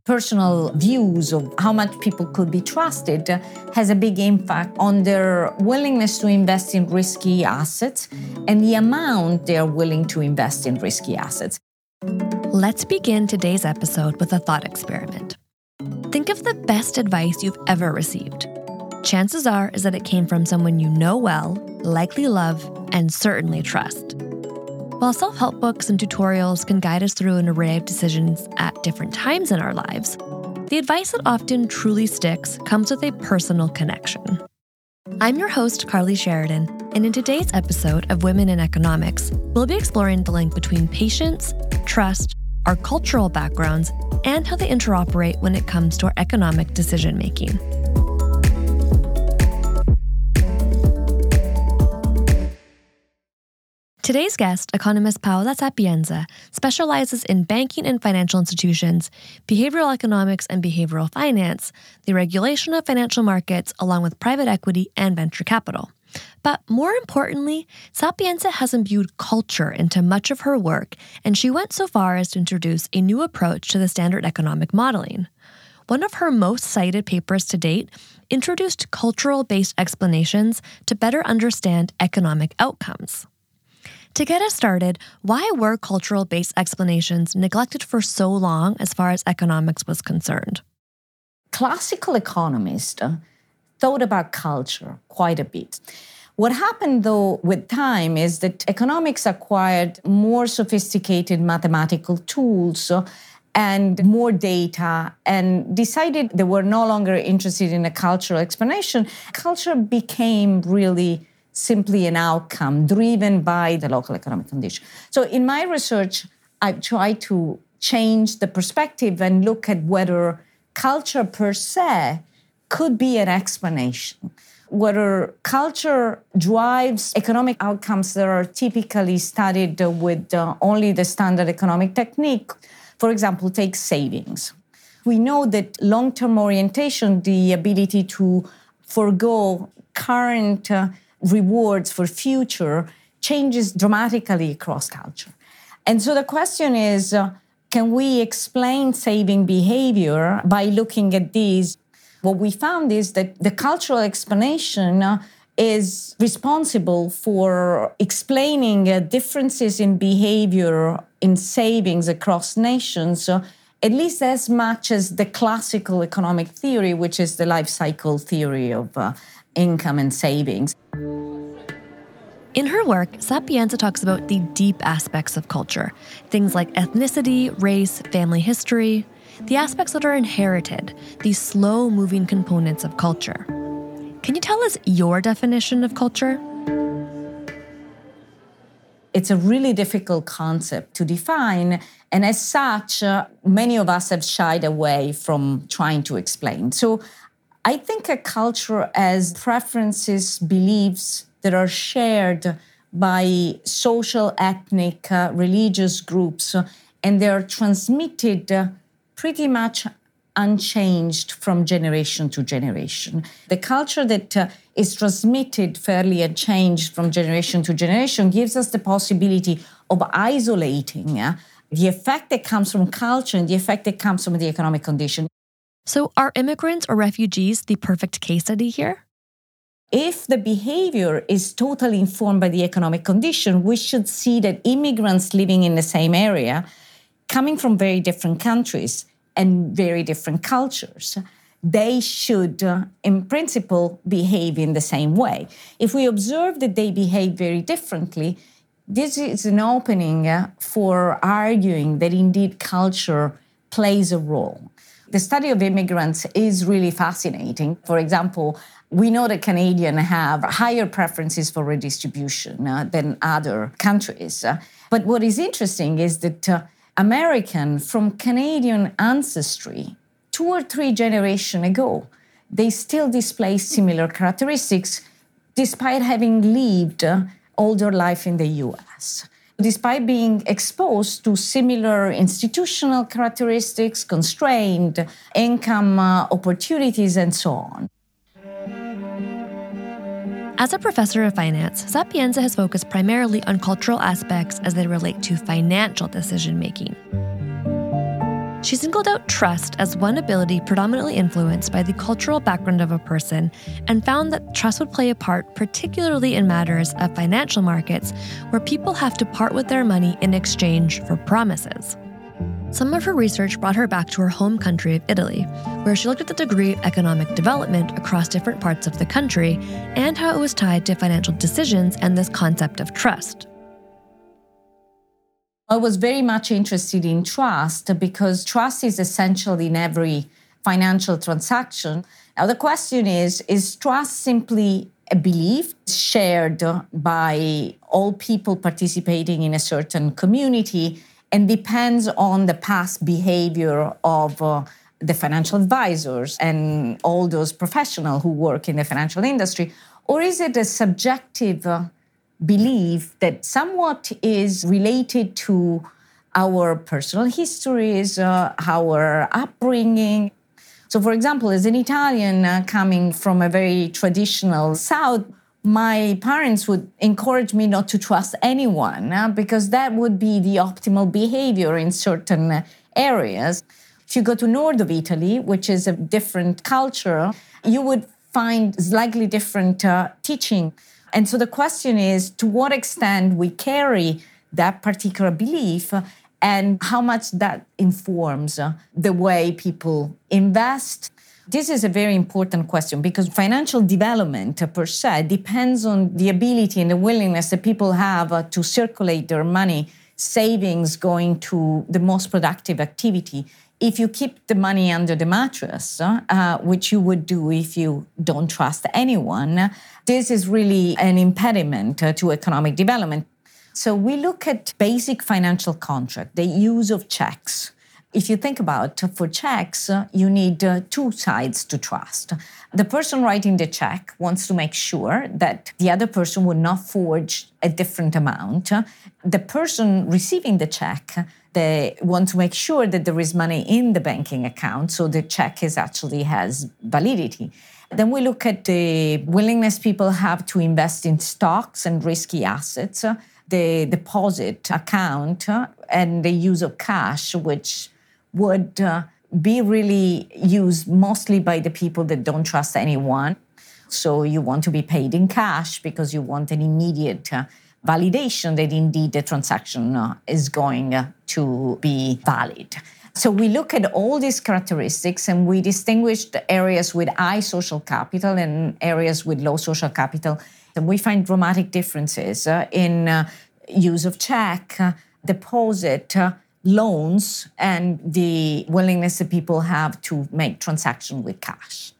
personal views of how much people could be trusted has a big impact on their willingness to invest in risky assets and the amount they are willing to invest in risky assets. Let's begin today's episode with a thought experiment. Think of the best advice you've ever received. Chances are is that it came from someone you know well, likely love, and certainly trust. While self-help books and tutorials can guide us through an array of decisions at different times in our lives, the advice that often truly sticks comes with a personal connection. I'm your host, Carly Sheridan, and in today's episode of Women in Economics, we'll be exploring the link between patience, trust, our cultural backgrounds, and how they interoperate when it comes to our economic decision-making. Today's guest, economist Paola Sapienza, specializes in banking and financial institutions, behavioral economics and behavioral finance, the regulation of financial markets, along with private equity and venture capital. But more importantly, Sapienza has imbued culture into much of her work, and she went so far as to introduce a new approach to the standard economic modeling. One of her most cited papers to date introduced cultural-based explanations to better understand economic outcomes. To get us started, why were cultural-based explanations neglected for so long as far as economics was concerned? Classical economists thought about culture quite a bit. What happened, though, with time is that economics acquired more sophisticated mathematical tools and more data and decided they were no longer interested in a cultural explanation. Culture became really simply an outcome driven by the local economic condition. So in my research, I've tried to change the perspective and look at whether culture per se could be an explanation, whether culture drives economic outcomes that are typically studied with only the standard economic technique. For example, take savings. We know that long-term orientation, the ability to forego current rewards for future, changes dramatically across culture. And so the question is, can we explain saving behavior by looking at these? What we found is that the cultural explanation is responsible for explaining differences in behavior in savings across nations, at least as much as the classical economic theory, which is the life cycle theory of income and savings. In her work, Sapienza talks about the deep aspects of culture, things like ethnicity, race, family history, the aspects that are inherited, these slow-moving components of culture. Can you tell us your definition of culture? It's a really difficult concept to define, and as such, many of us have shied away from trying to explain. So I think a culture as preferences, beliefs that are shared by social, ethnic, religious groups, and they are transmitted pretty much unchanged from generation to generation. The culture that is transmitted fairly unchanged from generation to generation gives us the possibility of isolating the effect that comes from culture and the effect that comes from the economic condition. So are immigrants or refugees the perfect case study here? If the behavior is totally informed by the economic condition, we should see that immigrants living in the same area, coming from very different countries and very different cultures, they should, in principle, behave in the same way. If we observe that they behave very differently, this is an opening for arguing that indeed culture plays a role. The study of immigrants is really fascinating. For example, we know that Canadians have higher preferences for redistribution than other countries. But what is interesting is that American from Canadian ancestry, 2 or 3 generations ago, they still display similar characteristics despite having lived all their life in the US. Despite being exposed to similar institutional characteristics, constrained income opportunities, and so on. As a professor of finance, Sapienza has focused primarily on cultural aspects as they relate to financial decision-making. She singled out trust as one ability predominantly influenced by the cultural background of a person and found that trust would play a part particularly in matters of financial markets where people have to part with their money in exchange for promises. Some of her research brought her back to her home country of Italy, where she looked at the degree of economic development across different parts of the country and how it was tied to financial decisions and this concept of trust. I was very much interested in trust because trust is essential in every financial transaction. Now, the question is trust simply a belief shared by all people participating in a certain community and depends on the past behavior of the financial advisors and all those professionals who work in the financial industry? Or is it a subjective belief that somewhat is related to our personal histories, our upbringing? So, for example, as an Italian coming from a very traditional South, my parents would encourage me not to trust anyone because that would be the optimal behavior in certain areas. If you go to north of Italy, which is a different culture, you would find slightly different teaching. And so the question is, to what extent we carry that particular belief and how much that informs the way people invest. This is a very important question because financial development per se depends on the ability and the willingness that people have to circulate their money, savings going to the most productive activity. If you keep the money under the mattress, which you would do if you don't trust anyone, this is really an impediment to economic development. So we look at basic financial contract, the use of checks. If you think about for checks, you need two sides to trust. The person writing the check wants to make sure that the other person would not forge a different amount. The person receiving the check, they want to make sure that there is money in the banking account, so the check has validity. Then we look at the willingness people have to invest in stocks and risky assets, the deposit account, and the use of cash, which would be really used mostly by the people that don't trust anyone. So you want to be paid in cash because you want an immediate validation that indeed the transaction is going to be valid. So we look at all these characteristics and we distinguish the areas with high social capital and areas with low social capital. And we find dramatic differences in use of check, deposit, loans, and the willingness that people have to make transactions with cash.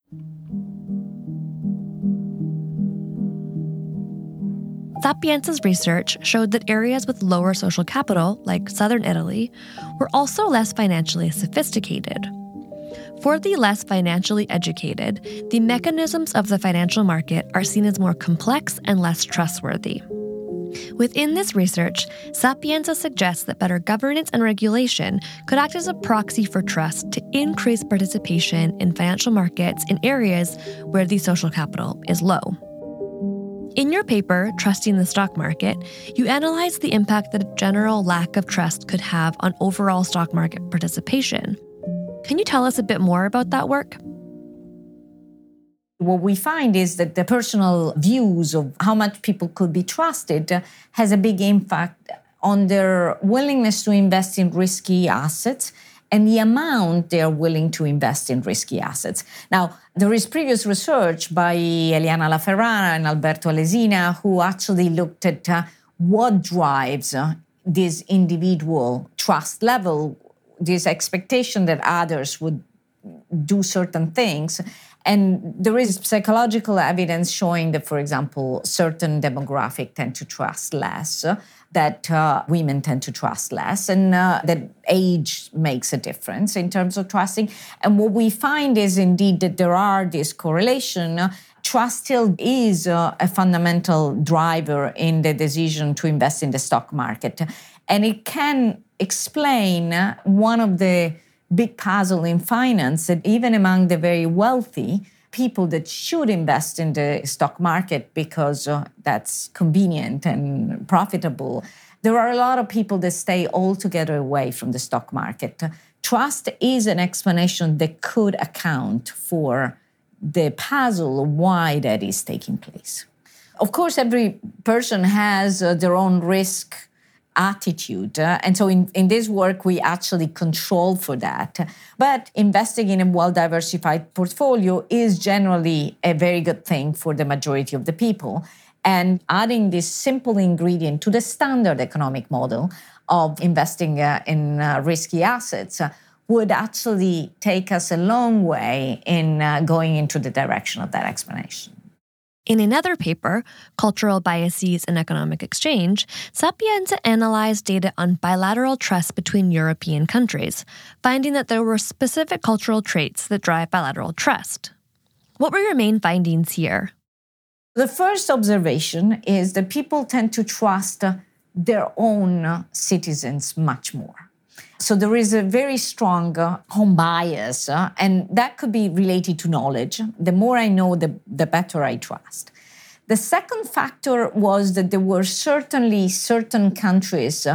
Sapienza's research showed that areas with lower social capital, like southern Italy, were also less financially sophisticated. For the less financially educated, the mechanisms of the financial market are seen as more complex and less trustworthy. Within this research, Sapienza suggests that better governance and regulation could act as a proxy for trust to increase participation in financial markets in areas where the social capital is low. In your paper, Trusting the Stock Market, you analyze the impact that a general lack of trust could have on overall stock market participation. Can you tell us a bit more about that work? What we find is that the personal views of how much people could be trusted has a big impact on their willingness to invest in risky assets and the amount they are willing to invest in risky assets. Now, there is previous research by Eliana LaFerrara and Alberto Alesina who actually looked at what drives this individual trust level, this expectation that others would do certain things. And there is psychological evidence showing that, for example, certain demographics tend to trust less, that women tend to trust less, and that age makes a difference in terms of trusting. And what we find is indeed that there are this correlation. Trust still is a fundamental driver in the decision to invest in the stock market. And it can explain one of the big puzzle in finance that even among the very wealthy, people that should invest in the stock market because that's convenient and profitable, there are a lot of people that stay altogether away from the stock market. trust is an explanation that could account for the puzzle of why that is taking place. Of course, every person has their own risk attitude. And so in this work, we actually control for that. But investing in a well-diversified portfolio is generally a very good thing for the majority of the people. And adding this simple ingredient to the standard economic model of investing in risky assets would actually take us a long way in going into the direction of that explanation. In another paper, Cultural Biases in Economic Exchange, Sapienza analyzed data on bilateral trust between European countries, finding that there were specific cultural traits that drive bilateral trust. What were your main findings here? The first observation is that people tend to trust their own citizens much more. So there is a very strong home bias, and that could be related to knowledge. The more I know, the better I trust. The second factor was that there were certainly certain countries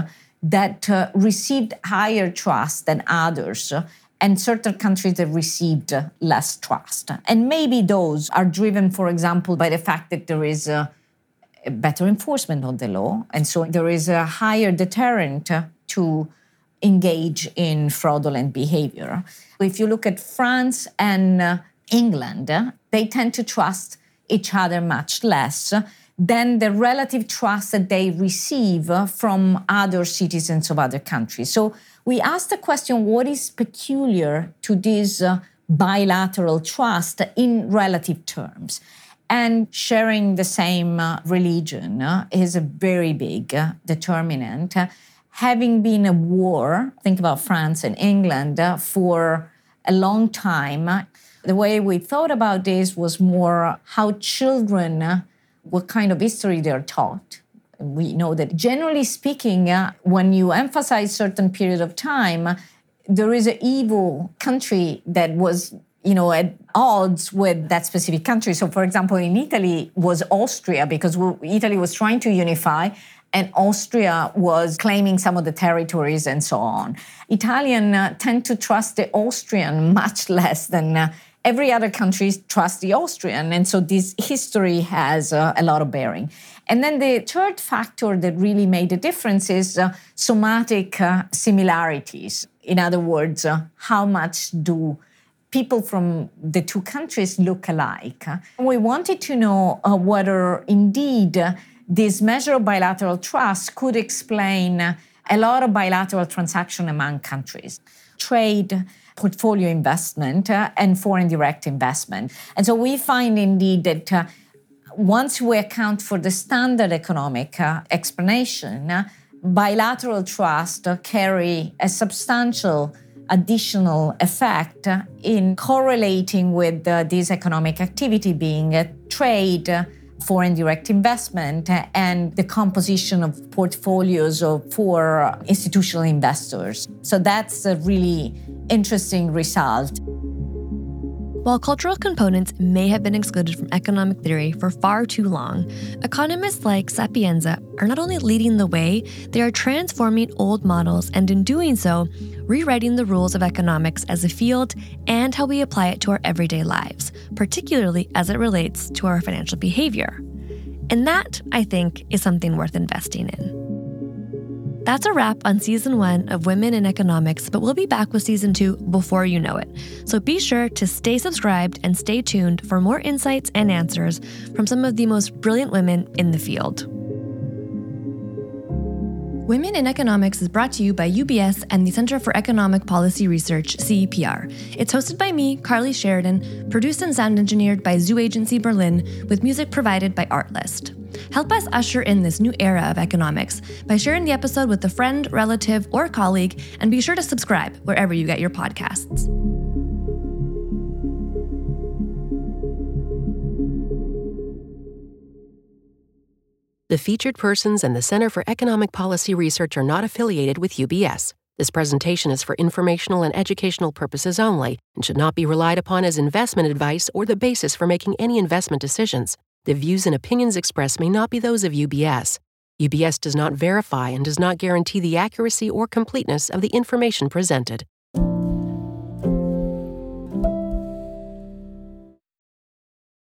that received higher trust than others, and certain countries that received less trust. And maybe those are driven, for example, by the fact that there is a better enforcement of the law, and so there is a higher deterrent to engage in fraudulent behavior. If you look at France and England, they tend to trust each other much less than the relative trust that they receive from other citizens of other countries. So we asked the question, what is peculiar to this bilateral trust in relative terms? And sharing the same religion is a very big determinant. Having been a war, think about France and England, for a long time, the way we thought about this was more how children, what kind of history they're taught. We know that generally speaking, when you emphasize certain period of time, there is an evil country that was at odds with that specific country. So, for example, in Italy was Austria, because Italy was trying to unify, and Austria was claiming some of the territories and so on. Italians tend to trust the Austrian much less than every other country trusts the Austrian. And so this history has a lot of bearing. And then the third factor that really made a difference is somatic similarities. In other words, how much do people from the two countries look alike? We wanted to know whether indeed this measure of bilateral trust could explain a lot of bilateral transaction among countries, trade, portfolio investment, and foreign direct investment. And so we find indeed that once we account for the standard economic explanation, bilateral trust carry a substantial additional effect in correlating with this economic activity being trade, foreign direct investment, and the composition of portfolios for institutional investors. So that's a really interesting result. While cultural components may have been excluded from economic theory for far too long, economists like Sapienza are not only leading the way, they are transforming old models and in doing so, rewriting the rules of economics as a field and how we apply it to our everyday lives, particularly as it relates to our financial behavior. And that, I think, is something worth investing in. That's a wrap on Season 1 of Women in Economics, but we'll be back with Season 2 before you know it. So be sure to stay subscribed and stay tuned for more insights and answers from some of the most brilliant women in the field. Women in Economics is brought to you by UBS and the Center for Economic Policy Research, CEPR. It's hosted by me, Carly Sheridan, produced and sound engineered by Zoo Agency Berlin, with music provided by Artlist. Help us usher in this new era of economics by sharing the episode with a friend, relative, or colleague, and be sure to subscribe wherever you get your podcasts. The featured persons and the Center for Economic Policy Research are not affiliated with UBS. This presentation is for informational and educational purposes only and should not be relied upon as investment advice or the basis for making any investment decisions. The views and opinions expressed may not be those of UBS. UBS does not verify and does not guarantee the accuracy or completeness of the information presented.